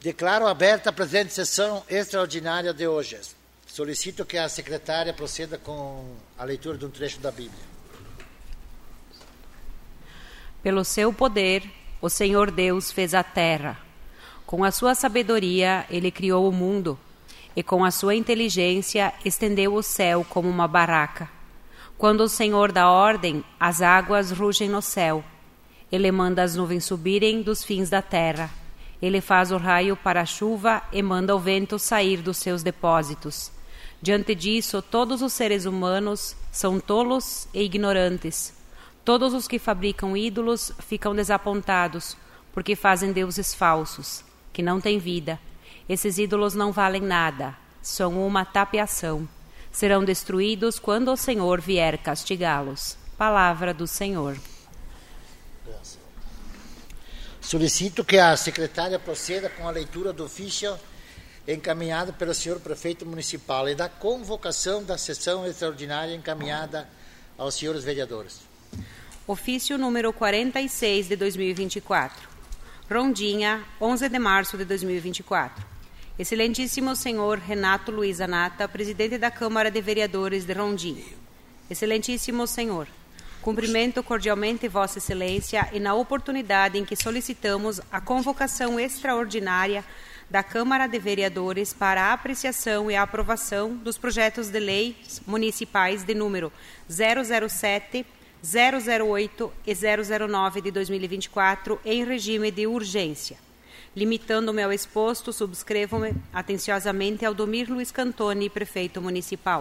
Declaro aberta a presente sessão extraordinária de hoje. Solicito que a secretária proceda com a leitura de um trecho da Bíblia. Pelo seu poder, o Senhor Deus fez a terra. Com a sua sabedoria, ele criou o mundo, e com a sua inteligência estendeu o céu como uma barraca. Quando o Senhor dá ordem, as águas rugem no céu. Ele manda as nuvens subirem dos fins da terra. Ele faz o raio para a chuva e manda o vento sair dos seus depósitos. Diante disso, todos os seres humanos são tolos e ignorantes. Todos os que fabricam ídolos ficam desapontados, porque fazem deuses falsos, que não têm vida. Esses ídolos não valem nada, são uma tapeação. Serão destruídos quando o Senhor vier castigá-los. Palavra do Senhor. Solicito que a secretária proceda com a leitura do ofício encaminhado pelo senhor prefeito municipal e da convocação da sessão extraordinária encaminhada aos senhores vereadores. Ofício número 46 de 2024. Rondinha, 11 de março de 2024. Excelentíssimo senhor Renato Luiz Anata, presidente da Câmara de Vereadores de Rondinha. Excelentíssimo senhor, cumprimento cordialmente Vossa Excelência e na oportunidade em que solicitamos a convocação extraordinária da Câmara de Vereadores para a apreciação e a aprovação dos projetos de leis municipais de número 007, 008 e 009 de 2024 em regime de urgência. Limitando-me ao exposto, subscrevo-me atenciosamente Aldomir Luiz Cantoni, prefeito municipal.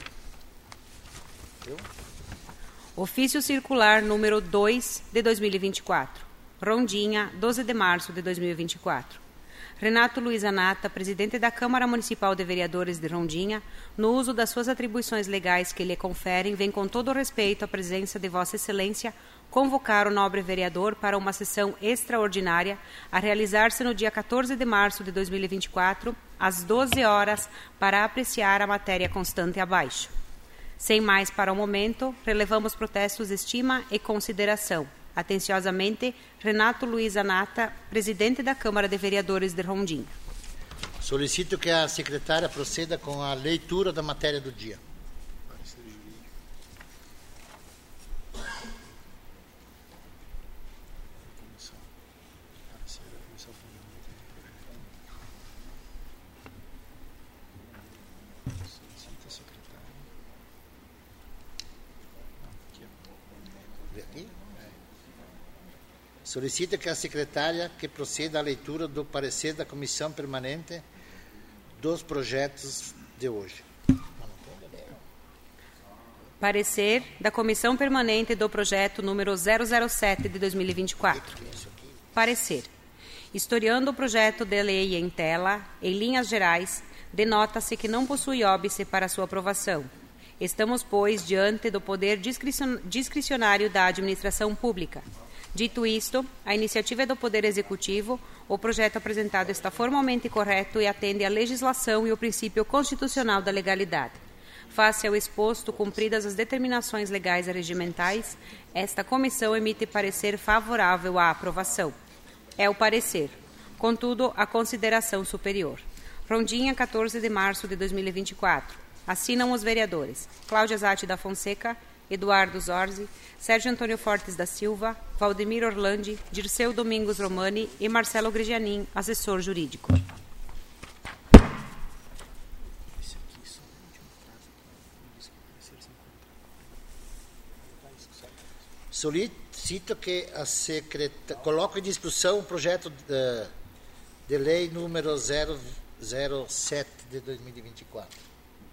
Ofício circular número 2 de 2024. Rondinha, 12 de março de 2024. Renato Luiz Anata, presidente da Câmara Municipal de Vereadores de Rondinha, no uso das suas atribuições legais que lhe conferem, vem com todo o respeito à presença de Vossa Excelência convocar o nobre vereador para uma sessão extraordinária a realizar-se no dia 14 de março de 2024, às 12 horas, para apreciar a matéria constante abaixo. Sem mais para o momento, relevamos protestos de estima e consideração. Atenciosamente, Renato Luiz Anata, presidente da Câmara de Vereadores de Rondinha. Solicito que a secretária proceda com a leitura da matéria do dia. Solicita que a secretária que proceda à leitura do parecer da Comissão Permanente dos projetos de hoje. Parecer da Comissão Permanente do Projeto número 007 de 2024. Parecer. Historiando o projeto de lei em tela, em linhas gerais, denota-se que não possui óbice para sua aprovação. Estamos, pois, diante do poder discricionário da administração pública. Dito isto, a iniciativa é do Poder Executivo. O projeto apresentado está formalmente correto e atende à legislação e ao princípio constitucional da legalidade. Face ao exposto, cumpridas as determinações legais e regimentais, esta comissão emite parecer favorável à aprovação. É o parecer. Contudo, a consideração superior. Rondinha, 14 de março de 2024. Assinam os vereadores Cláudia Zatti da Fonseca, Eduardo Zorzi, Sérgio Antônio Fortes da Silva, Valdemir Orlandi, Dirceu Domingos Romani e Marcelo Grigianin, assessor jurídico. Solicito que a secretária coloque em discussão o projeto de lei número 007 de 2024.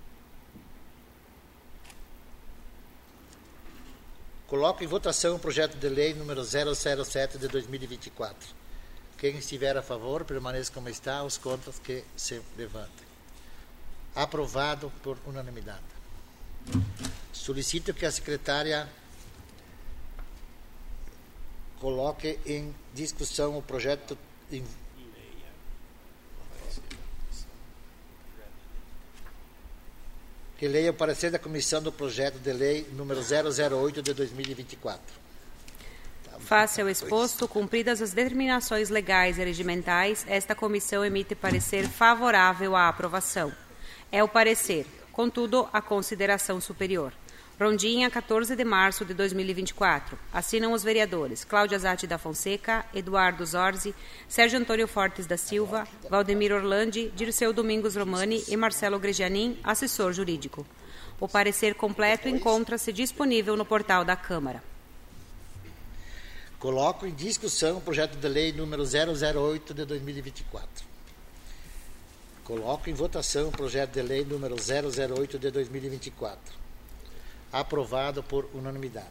Coloco em votação o projeto de lei número 007 de 2024. Quem estiver a favor, permaneça como está, os contras que se levantem. Aprovado por unanimidade. Solicito que a secretária coloque em discussão o projeto que leia o parecer da comissão do projeto de lei número 008 de 2024. Tá Face ao exposto, cumpridas as determinações legais e regimentais, esta comissão emite parecer favorável à aprovação. É o parecer, contudo, a consideração superior. Rondinha, 14 de março de 2024. Assinam os vereadores Cláudia Zatti da Fonseca, Eduardo Zorzi, Sérgio Antônio Fortes da Silva, Valdemir Orlandi, Dirceu Domingos Romani e Marcelo Gregianin, assessor jurídico. O parecer completo encontra-se disponível no portal da Câmara. Coloco em discussão o projeto de lei número 008 de 2024. Coloco em votação o projeto de lei número 008 de 2024. Aprovado por unanimidade.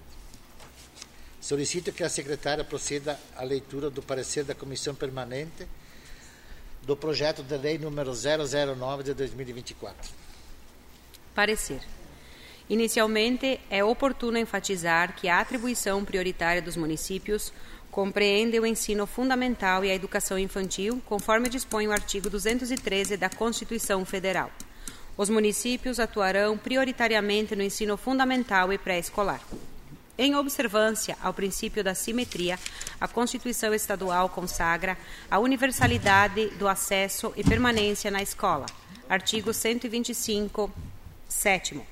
Solicito que a secretária proceda à leitura do parecer da Comissão Permanente do projeto de lei número 009 de 2024. Parecer. Inicialmente, é oportuno enfatizar que a atribuição prioritária dos municípios compreende o ensino fundamental e a educação infantil, conforme dispõe o artigo 213 da Constituição Federal. Os municípios atuarão prioritariamente no ensino fundamental e pré-escolar. Em observância ao princípio da simetria, a Constituição Estadual consagra a universalidade do acesso e permanência na escola. Artigo 125, 7º.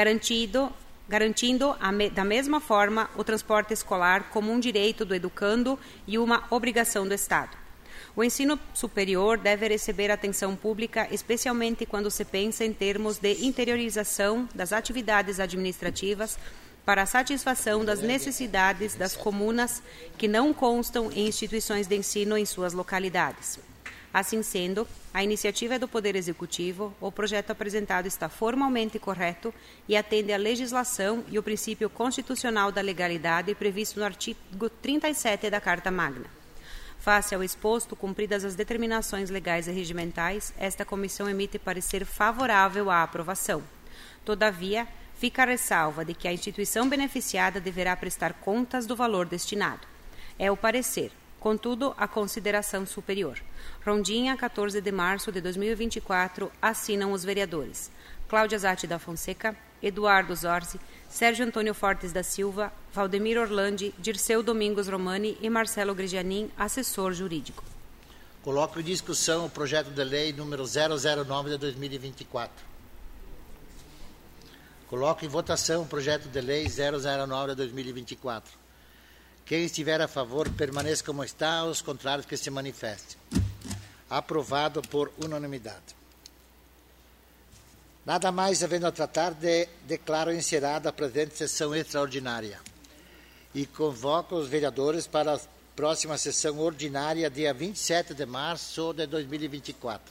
Garantindo da mesma forma o transporte escolar como um direito do educando e uma obrigação do Estado. O ensino superior deve receber atenção pública, especialmente quando se pensa em termos de interiorização das atividades administrativas para a satisfação das necessidades das comunas que não constam em instituições de ensino em suas localidades. Assim sendo, a iniciativa é do Poder Executivo, o projeto apresentado está formalmente correto e atende à legislação e o princípio constitucional da legalidade previsto no artigo 37 da Carta Magna. Face ao exposto, cumpridas as determinações legais e regimentais, esta comissão emite parecer favorável à aprovação. Todavia, fica a ressalva de que a instituição beneficiada deverá prestar contas do valor destinado. É o parecer, contudo, a consideração superior. Rondinha, 14 de março de 2024, assinam os vereadores Cláudia Zatti da Fonseca, Eduardo Zorzi, Sérgio Antônio Fortes da Silva, Valdemir Orlandi, Dirceu Domingos Romani e Marcelo Gregianin, assessor jurídico. Coloco em discussão o projeto de lei número 009 de 2024. Coloco em votação o projeto de lei 009 de 2024. Quem estiver a favor, permaneça como está, os contrários que se manifestem. Aprovado por unanimidade. Nada mais havendo a tratar, declaro encerrada a presente sessão extraordinária e convoco os vereadores para a próxima sessão ordinária, dia 27 de março de 2024.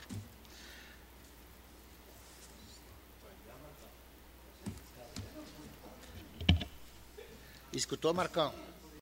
Escutou, Marcão?